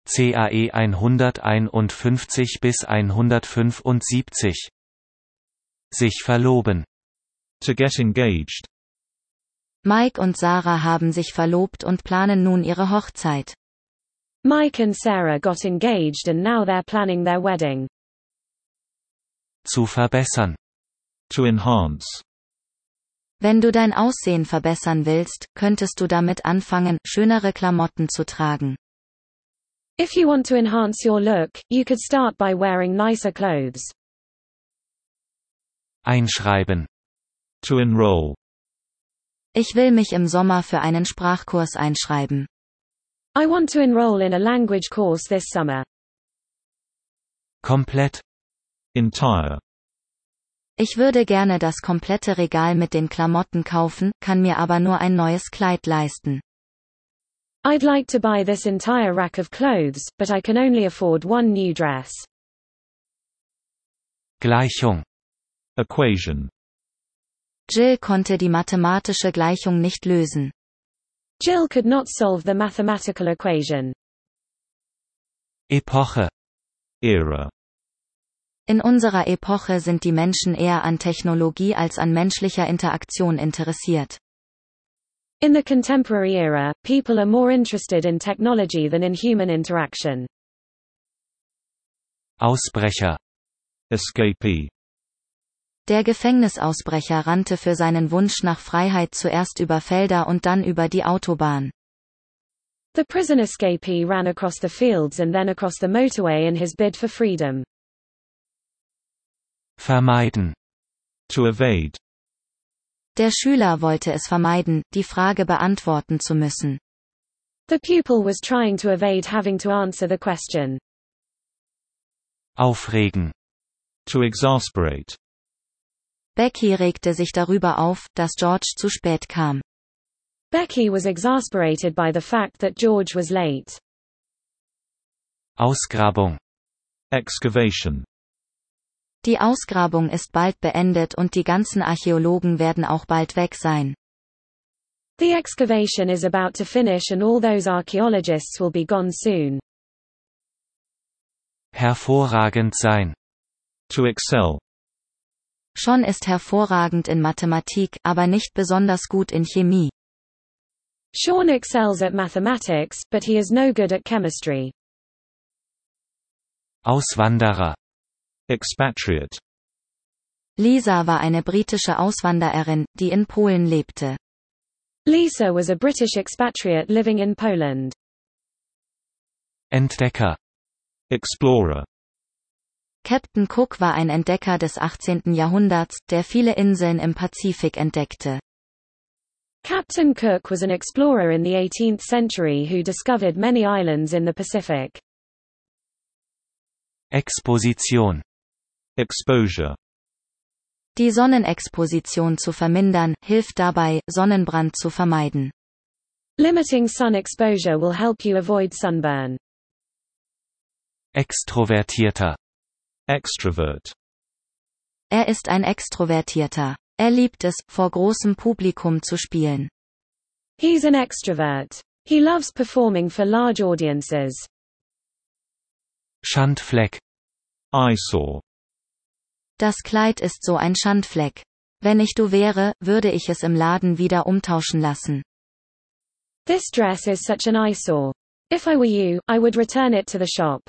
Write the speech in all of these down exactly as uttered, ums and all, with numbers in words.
C A E hunderteinundfünfzig bis hundertfünfundsiebzig. Sich verloben. To get engaged. Mike und Sarah haben sich verlobt und planen nun ihre Hochzeit. Mike and Sarah got engaged and now they're planning their wedding. Zu verbessern. To enhance. Wenn du dein Aussehen verbessern willst, könntest du damit anfangen, schönere Klamotten zu tragen. If you want to enhance your look, you could start by wearing nicer clothes. Einschreiben. To enroll. Ich will mich im Sommer für einen Sprachkurs einschreiben. I want to enroll in a language course this summer. Komplett. Entire. Ich würde gerne das komplette Regal mit den Klamotten kaufen, kann mir aber nur ein neues Kleid leisten. I'd like to buy this entire rack of clothes, but I can only afford one new dress. Gleichung. Equation. Jill konnte die mathematische Gleichung nicht lösen. Jill could not solve the mathematical equation. Epoche. Era. In unserer Epoche sind die Menschen eher an Technologie als an menschlicher Interaktion interessiert. In the contemporary era, people are more interested in technology than in human interaction. Ausbrecher. Escapee. Der Gefängnisausbrecher rannte für seinen Wunsch nach Freiheit zuerst über Felder und dann über die Autobahn. The prison escapee ran across the fields and then across the motorway in his bid for freedom. Vermeiden. To evade. Der Schüler wollte es vermeiden, die Frage beantworten zu müssen. The pupil was trying to evade having to answer the question. Aufregen. To exasperate. Becky regte sich darüber auf, dass George zu spät kam. Becky was exasperated by the fact that George was late. Ausgrabung. Excavation. Die Ausgrabung ist bald beendet und die ganzen Archäologen werden auch bald weg sein. The excavation is about to finish and all those archaeologists will be gone soon. Hervorragend sein. To excel. Sean ist hervorragend in Mathematik, aber nicht besonders gut in Chemie. Sean excels at mathematics, but he is no good at chemistry. Auswanderer. Expatriate. Lisa war eine britische Auswandererin, die in Polen lebte. Lisa was a British expatriate living in Poland. Entdecker. Explorer. Captain Cook war ein Entdecker des achtzehnten Jahrhunderts, der viele Inseln im Pazifik entdeckte. Captain Cook was an explorer in the eighteenth century who discovered many islands in the Pacific. Exposition. Exposure. Die Sonnenexposition zu vermindern, hilft dabei, Sonnenbrand zu vermeiden. Limiting sun exposure will help you avoid sunburn. Extrovertierter. Extrovert. Er ist ein Extrovertierter. Er liebt es, vor großem Publikum zu spielen. He's an extrovert. He loves performing for large audiences. Schandfleck. Eyesore. Das Kleid ist so ein Schandfleck. Wenn ich du wäre, würde ich es im Laden wieder umtauschen lassen. This dress is such an eyesore. If I were you, I would return it to the shop.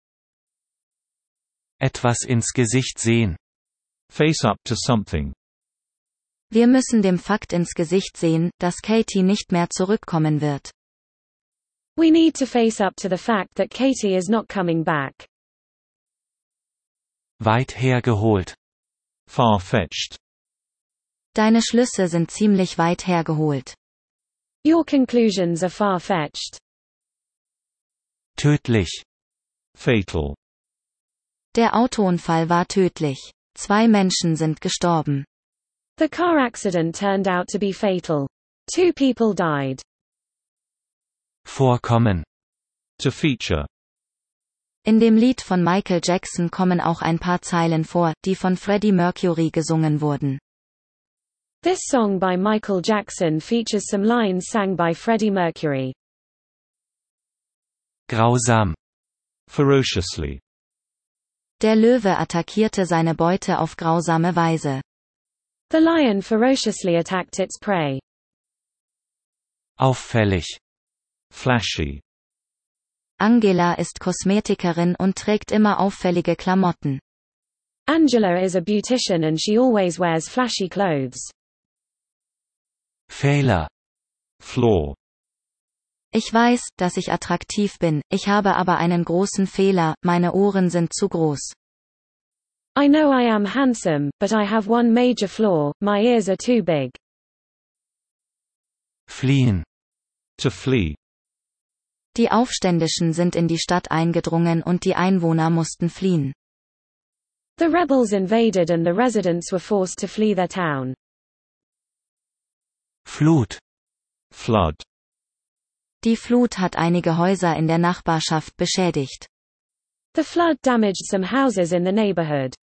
Etwas ins Gesicht sehen. Face up to something. Wir müssen dem Fakt ins Gesicht sehen, dass Katie nicht mehr zurückkommen wird. We need to face up to the fact that Katie is not coming back. Weit hergeholt. Far-fetched. Deine Schlüsse sind ziemlich weit hergeholt. Your conclusions are far-fetched. Tödlich. Fatal. Der Autounfall war tödlich. Zwei Menschen sind gestorben. The car accident turned out to be fatal. Two people died. Vorkommen. To feature. In dem Lied von Michael Jackson kommen auch ein paar Zeilen vor, die von Freddie Mercury gesungen wurden. This song by Michael Jackson features some lines sang by Freddie Mercury. Grausam. Ferociously. Der Löwe attackierte seine Beute auf grausame Weise. The lion ferociously attacked its prey. Auffällig. Flashy. Angela ist Kosmetikerin und trägt immer auffällige Klamotten. Angela is a beautician and she always wears flashy clothes. Fehler. Flaw. Ich weiß, dass ich attraktiv bin, ich habe aber einen großen Fehler, meine Ohren sind zu groß. I know I am handsome, but I have one major flaw, my ears are too big. Fliehen. To flee. Die Aufständischen sind in die Stadt eingedrungen und die Einwohner mussten fliehen. The rebels invaded and the residents were forced to flee their town. Flut. Flood. Die Flut hat einige Häuser in der Nachbarschaft beschädigt. The flood damaged some houses in the neighborhood.